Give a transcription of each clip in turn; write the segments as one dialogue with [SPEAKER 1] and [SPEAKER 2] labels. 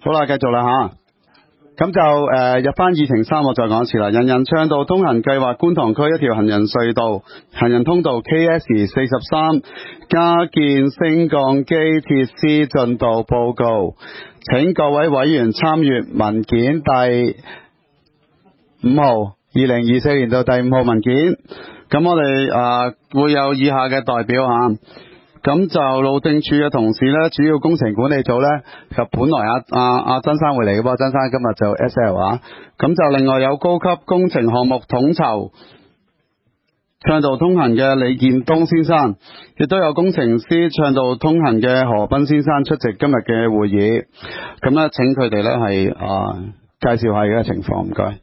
[SPEAKER 1] 好啦，繼續啦吓。咁就入翻議程3，我再講一次啦。人人暢道通行計劃觀塘區一條行人隧道行人通道 KS43 加建升降機設施進度報告，請各位委員參閱文件第5號2024年度第5號文件。咁我哋會有以下嘅代表吓。咁就路政署嘅同事呢，主要工程管理組呢，就本來阿曾生會嚟嘅噃，曾生今日就 SL 啊。咁就另外有高級工程項目統籌暢道通行嘅李建東先生，亦都有工程師暢道通行嘅何斌先生出席今日嘅會議。咁呢，請佢哋呢係介紹下而家嘅情況，唔該。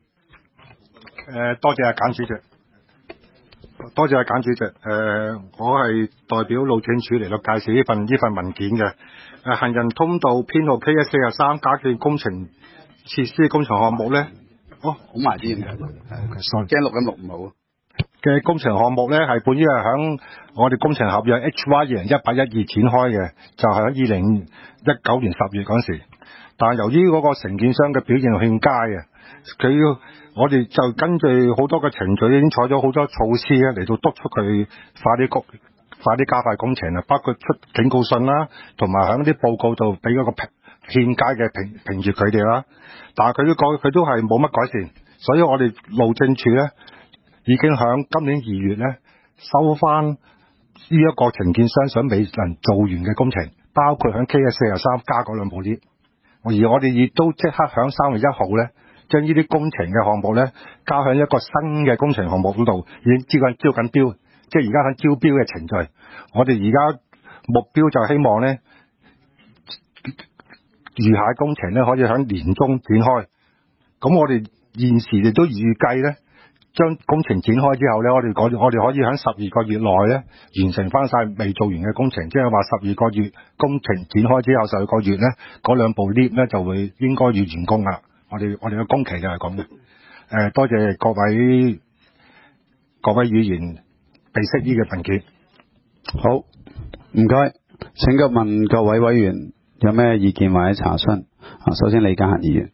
[SPEAKER 2] 多謝阿簡主席。多謝阿簡主席，我係代表路政署嚟到介紹呢份文件嘅。行人通道編號 KS43 加建工程設施工程項目咧，
[SPEAKER 1] 好埋啲咁嘅，驚錄音錄唔好
[SPEAKER 2] 嘅工程項目咧，係本於係響我哋工程合約 HY 2018-12展開嘅，就係喺2019年10月嗰時。但係由於嗰個承建商嘅表現欠佳嘅，我哋就根據好多嘅程序已經採咗好多措施咧，嚟到督促佢快啲加快工程啊，包括出警告信啦，同埋喺啲報告度俾嗰個欠佳嘅評語佢哋啦。但係佢都係冇乜改善，所以我哋路政署咧已經喺今年2月咧收翻呢一個承建商想未能做完嘅工程，包括喺 KS43 加嗰2部 lift， 而我哋亦都即刻喺3月1號咧，將呢啲工程嘅項目咧，加向一個新嘅工程項目嗰度，已經招緊標，即係而家喺招標嘅程序。我哋而家目標就希望咧，餘下工程咧可以喺年中展開。咁我哋現時亦都預計咧，將工程展開之後咧，我哋可以喺12個月內咧完成翻晒未做完嘅工程，即係話12個月工程展開之後12個月咧，嗰2部 lift 咧就會應該要完工啦。我哋嘅工期就係咁嘅。多謝各位議員備悉呢個文件。
[SPEAKER 1] 好，唔該。請問各位委員有咩意見或者查詢？首先李家恒議員。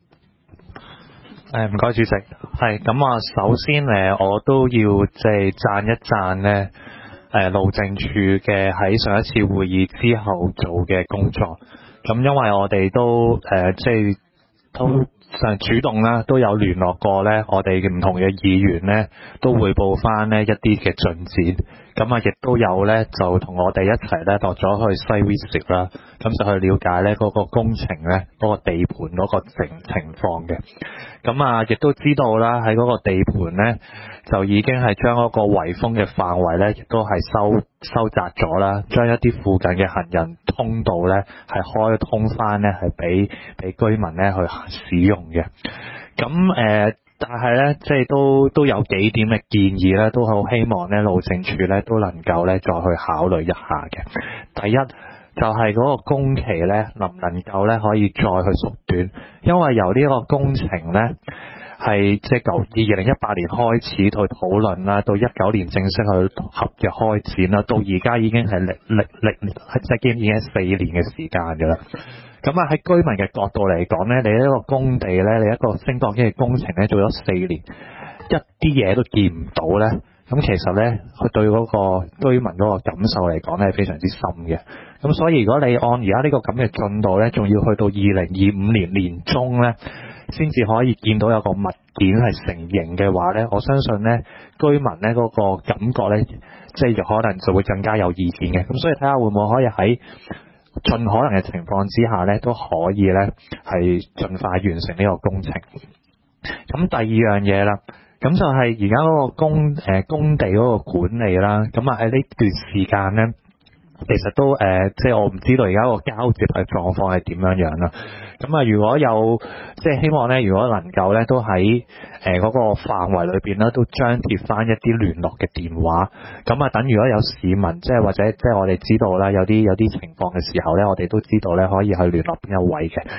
[SPEAKER 3] 唔該主席。係咁啊，首先我都要即係讚一讚咧路政署嘅喺上一次會議之後做嘅工作。咁因為我哋都即係都主動啦，都有聯絡過咧，我哋唔同嘅議員咧都匯報翻呢一啲嘅進展。咁啊，亦都有咧就同我哋一齊咧落咗去西 visit 啦，咁就去了解咧嗰個工程咧嗰個地盤嗰個情況嘅。咁啊，亦都知道啦，喺嗰個地盤咧就已經係將嗰個圍封嘅範圍咧，亦都係收窄咗啦，將一啲附近嘅行人通道咧係開通翻咧，係俾居民咧去使用嘅。咁但係咧，即係都有幾點嘅建議咧，都好希望咧路政署咧都能夠咧再去考慮一下嘅。第一就係嗰個工期咧，能唔能夠咧可以再去縮短？因為由呢個工程咧係即係2018年開始去討論啦，到19年正式去合約開展啦，到而家已經係即係已經係4年嘅時間㗎啦。咁啊喺居民嘅角度嚟講咧，你一個工地咧，你一個升降機嘅工程咧，做咗4年，一啲嘢都見唔到咧，咁其實咧，佢對嗰個居民嗰個感受嚟講咧係非常之深嘅。咁所以如果你按而家呢個咁嘅進度咧，仲要去到2025年年中咧，先至可以見到有個物件係成型嘅話咧，我相信咧居民咧嗰個感覺咧，即係可能就會更加有意見嘅。咁所以睇下會唔會可以喺盡可能嘅情況之下咧，都可以咧係盡快完成呢個工程。咁第二樣嘢啦，咁就係而家嗰個工地嗰個管理啦。咁啊喺呢段時間咧，其實都即係我唔知道而家個交接嘅狀況係點樣啦。咁啊，如果有即係希望咧，如果能夠咧都喺嗰個範圍裏邊咧，都張貼翻一啲聯絡嘅電話。咁啊，等如果有市民即係或者即係我哋知道啦，有啲情況嘅時候咧，我哋都知道咧可以去聯絡邊一位嘅。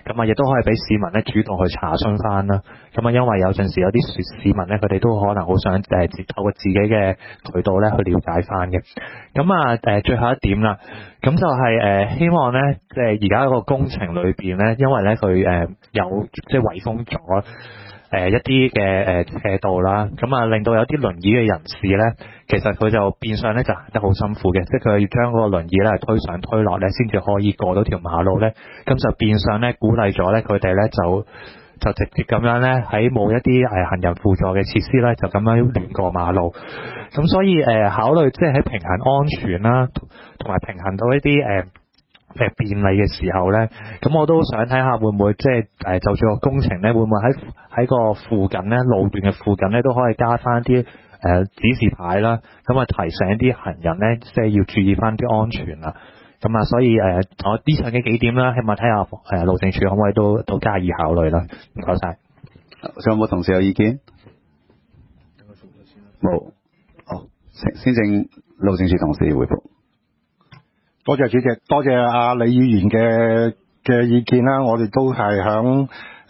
[SPEAKER 3] 咁啊亦都可以俾市民咧主動去查詢翻啦。咁啊因為有陣時有啲市民咧佢哋都可能好想透過自己嘅渠道咧去了解翻嘅。咁啊最後一點啦，咁就係希望咧即係而家個工程裏邊咧，因為咧佢有即係圍封咗一啲嘅斜道啦，咁啊令到有啲輪椅嘅人士咧，其實佢就變相咧就行得好辛苦嘅，即係佢要將嗰個輪椅咧推上推落咧，先至可以過到條馬路咧，咁就變相咧鼓勵咗咧佢哋咧就直接咁樣咧喺冇一啲行人輔助嘅設施咧，就咁樣亂過馬路。咁所以考慮即係喺平衡安全啦，同埋平衡到一啲便利嘅時候咧，咁我都想睇下會唔會即係就住個工程咧，會唔會喺個附近咧路段嘅附近咧都可以加翻啲指示牌啦，咁啊提醒啲行人咧，即係要注意翻啲安全啦。咁啊，所以我以上嘅幾點啦，希望睇下路政署可唔可以都加以考慮啦。唔該晒。
[SPEAKER 1] 仲有冇同事有意見？冇。好，先請路政署同事回覆。
[SPEAKER 2] 多謝主席，多謝阿李議員嘅意見啦。我哋都係響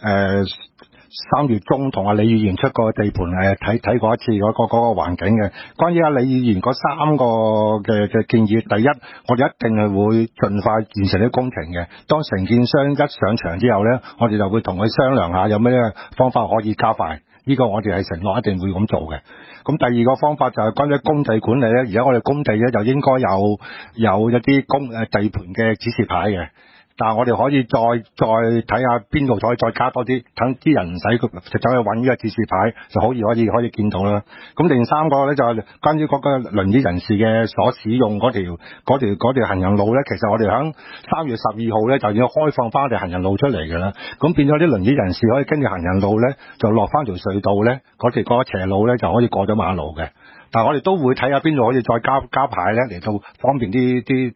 [SPEAKER 2] 3月中同阿李議員出個地盤睇過一次嗰個環境嘅。關於阿李議員嗰3個嘅建議，第一，我哋一定係會盡快完成啲工程嘅。當承建商一上場之後咧，我哋就會同佢商量下有咩方法可以加快。呢個我哋係承諾一定會咁做嘅。咁第二個方法就係關於工地管理咧，而家我哋工地咧就應該有一啲地盤嘅指示牌嘅。但係我哋可以再睇下邊度可以再加多啲，等啲人唔使直走去揾呢個指示牌，就可以見到啦。咁第三個咧就係關於嗰個輪椅人士嘅所使用嗰條行人路咧，其實我哋響3月12號咧就要開放翻條行人路出嚟㗎啦。咁變咗啲輪椅人士可以跟住行人路咧，就落翻條隧道咧，嗰個斜路咧就可以過咗馬路嘅。但係我哋都會睇下邊度可以再加牌咧，嚟到方便啲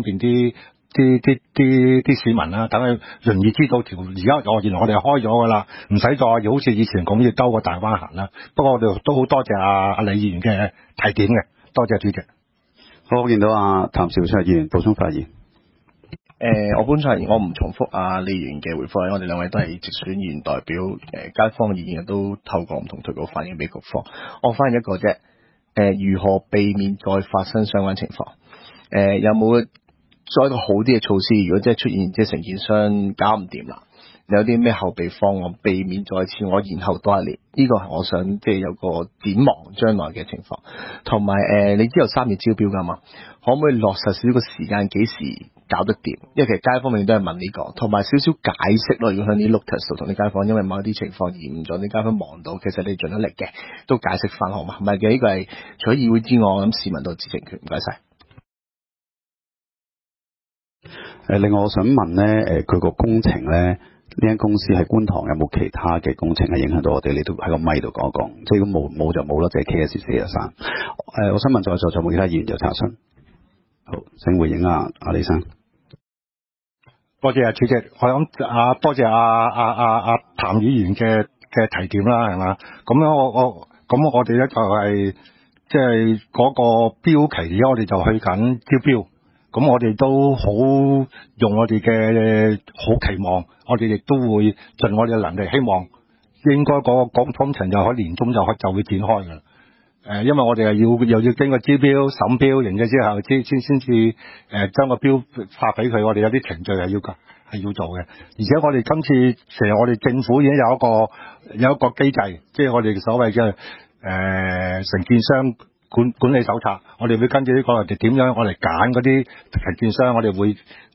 [SPEAKER 2] 市民啦，等佢容易知道而家原來我哋開咗㗎啦，唔使再好似以前咁要兜個大彎行啦。不過我哋都好多謝阿李議員嘅提點嘅，多謝主席。
[SPEAKER 1] 好，我見到阿譚兆昌議員補充發言。
[SPEAKER 4] 我本身我唔重複阿李議員嘅回覆，因為我哋兩位都係直選議員代表，街坊嘅意見都透過唔同渠道反映俾局方。我反映一個啫，如何避免再發生相關情況？有冇再一個好啲嘅措施？如果即係出現即係承建商搞唔掂啦，有啲咩後備方案避免再次我延後多一年？呢個係我想即係有個展望將來嘅情況。同埋你知道3月招標㗎嘛？可唔可以落實少少個時間幾時搞得掂？因為其實街坊永遠都係問呢個，同埋少少解釋咯。要向啲 locals 同啲街坊，因為某一啲情況延誤咗，啲街坊忙到，其實你盡咗力嘅，都解釋翻好嘛？唔係嘅，呢個係除咗議會之外，咁市民都有知情權。唔該晒。
[SPEAKER 1] 另外我想問咧，佢個工程咧，呢間公司喺觀塘有冇其他嘅工程係影響到我哋？你都喺個咪度講一講。即係如果冇就冇啦，就係 KS43。我想問在座仲有冇其他議員有查詢？好，請回應阿李生。
[SPEAKER 2] 多謝主席，我諗多謝阿譚議員嘅提點啦，係嘛？咁樣我哋咧就係即係嗰個標期，而家我哋就去緊招標。咁我哋都好用我哋嘅好期望，我哋亦都會盡我哋嘅能力，希望應該嗰個工程就可以年中就會展開㗎啦。因為我哋又要經過招標、審標，然之後先至將個標發俾佢。我哋有啲程序係要做嘅，而且我哋今次其實我哋政府已經有一個機制，即係我哋所謂嘅承建商管理手冊，我哋會跟住呢個點樣我哋揀嗰啲承建商，我哋會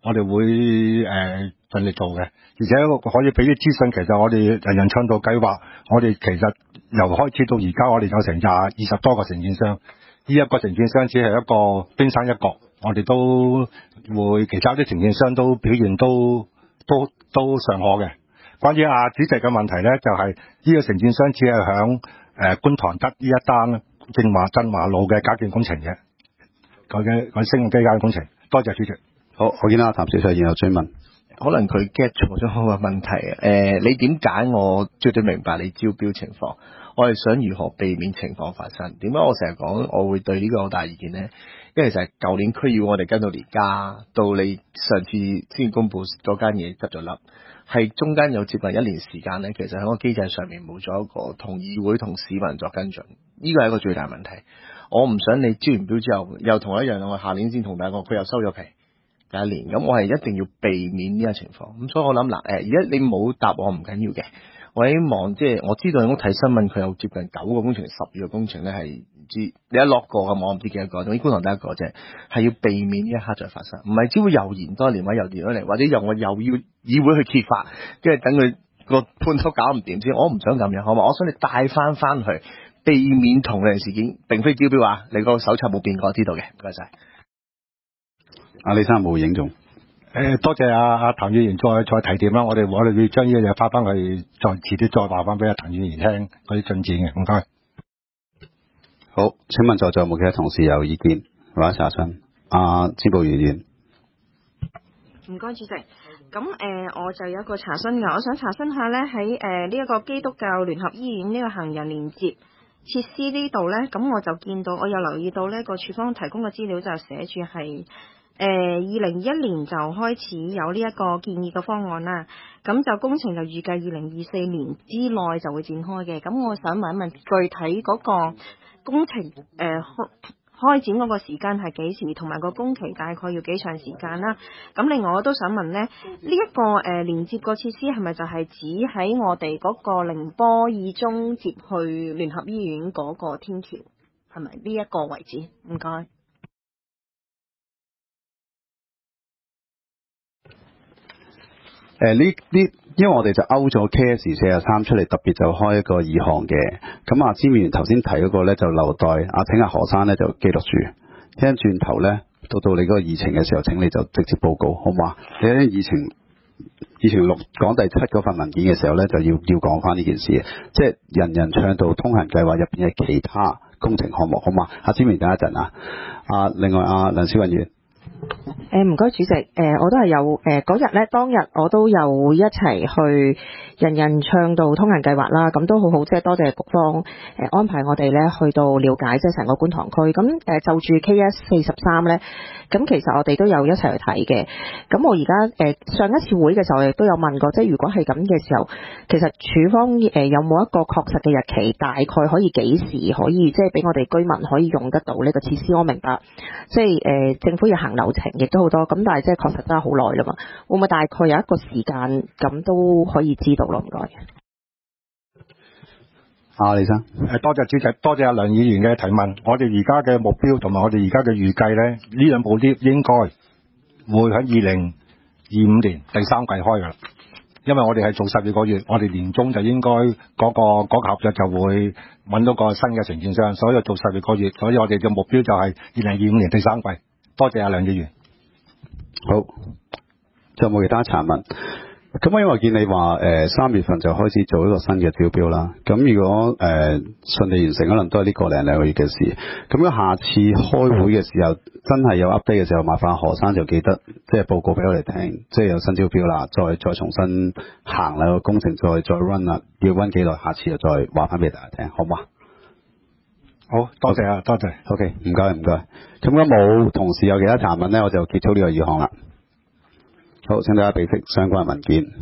[SPEAKER 2] 盡力做嘅，而且可以俾啲資訊。其實我哋人人倡導計劃，我哋其實由開始到而家，我哋有成20多個承建商。呢一個承建商只係一個冰山一角，我哋都會其他啲承建商都表現都尚可嘅。關於主席嘅問題咧，就係呢個承建商只係響觀塘得呢一單振華路嘅加建工程嘅，佢升降機加建工程。多謝主席。
[SPEAKER 1] 好，我見到阿譚小姐然後追問。
[SPEAKER 4] 可能佢 get 錯咗我嘅問題。你點解我絕對明白你招標情況？我係想如何避免情況發生？點解我成日講我會對呢個好大意見呢？ 因為其實舊年區議會我哋跟到而家，到你上次先公佈嗰間嘢執咗笠，係中間有接近1年時間咧，其實喺個機制上面冇咗一個同議會同市民作跟進，呢個係一個最大問題。我唔想你招完標之後又同我一樣，我下年先同大家講佢又收咗皮第一年，咁我係一定要避免呢個情況。咁所以我諗嗱，而家你冇答我唔緊要嘅，我希望即係我知道我睇新聞佢有接近9個工程、12個工程咧係唔知你一落過咁，我唔知幾多個，總之觀塘得一個啫，係要避免呢一刻再發生，唔係只會又延多年或者又延咗嚟，或者我又要議會去揭發，跟住等佢個判都搞唔掂先，我唔想咁樣，好嘛？我想你帶翻去。避免同類事件，並非招標啊！你個手冊冇變過，知道嘅，唔該晒。
[SPEAKER 1] 阿李生冇影中。
[SPEAKER 2] 多謝阿譚議員再提點啦，我哋會將呢個嘢翻去，再遲啲再話翻俾阿譚議員聽嗰啲進展嘅，唔該。
[SPEAKER 1] 好，請問在座有冇其他同事有意見或者查詢？招報議員。
[SPEAKER 5] 唔該，主席。咁我就有一個查詢㗎，我想查詢下咧喺呢一個基督教聯合醫院呢個行人連接設施呢度呢，咁我就見到，我有留意到呢個處方提供嘅資料就寫住係2021年就開始有呢一個建議嘅方案啦。咁就工程就預計2024年之內就會展開嘅。咁我想問一問，具體嗰個工程開展嗰個時間係幾時，同埋個工期大概要幾長時間啦？咁另外我都想問呢，呢一個連接個設施係咪就係指喺我哋嗰個寧波二中接去聯合醫院嗰個天橋，係咪呢一個位置？唔該。
[SPEAKER 1] 因為我哋就勾咗 KS43出嚟，特別就開一個議項嘅。咁詹議員頭先提嗰個咧，就留待請阿何生咧就記錄住。聽轉頭咧，到你嗰個議程嘅時候，請你就直接報告，好唔好啊？你喺議程6講第7嗰份文件嘅時候咧，就要講翻呢件事，即係人人暢道通行計劃入邊嘅其他工程項目，好嘛？詹議員等一陣啊。另外梁小雲議員。
[SPEAKER 6] 唔該主席，我都係有嗰日咧，當日我都有一齊去人人暢道通行計劃啦，咁都好好，即係多謝局方安排我哋咧去到了解即係成個觀塘區。咁就住 KS43咧，咁其實我哋都有一齊去睇嘅。咁我而家上一次會嘅時候，亦都有問過，即係如果係咁嘅時候，其實署方有冇一個確實嘅日期，大概可以幾時可以即係俾我哋居民可以用得到呢個設施？我明白，即係政府要行流程，亦都好多，咁但係即係確實真係好耐啦嘛，會唔會大概有一個時間咁都可以知道咯？唔該。
[SPEAKER 1] 李生，
[SPEAKER 2] 多謝主席，多謝阿梁議員嘅提問。我哋而家嘅目標同埋我哋而家嘅預計咧，呢兩部 lift 應該會喺2025年第3季開㗎啦。因為我哋係做12個月，我哋年中就應該嗰個合約就會揾到個新嘅承建商，所以做12個月，所以我哋嘅目標就係2025年第3季。多謝阿梁議員。
[SPEAKER 1] 好，仲有冇其他查問？咁因為我見你話3月份就開始做一個新嘅招標啦。咁如果順利完成，可能都係呢個零兩個月嘅事。咁如果下次開會嘅時候真係有 update 嘅時候，麻煩何生就記得即係報告俾我哋聽，即係有新招標啦，再重新行啦個工程，再 run 啦，要 run 幾耐，下次就再話翻俾大家聽，好嘛？
[SPEAKER 2] 好多謝啊，多謝。
[SPEAKER 1] OK， 唔該。咁如果冇同事有其他查問咧，我就結束呢個議項啦。好，請大家備悉相關文件。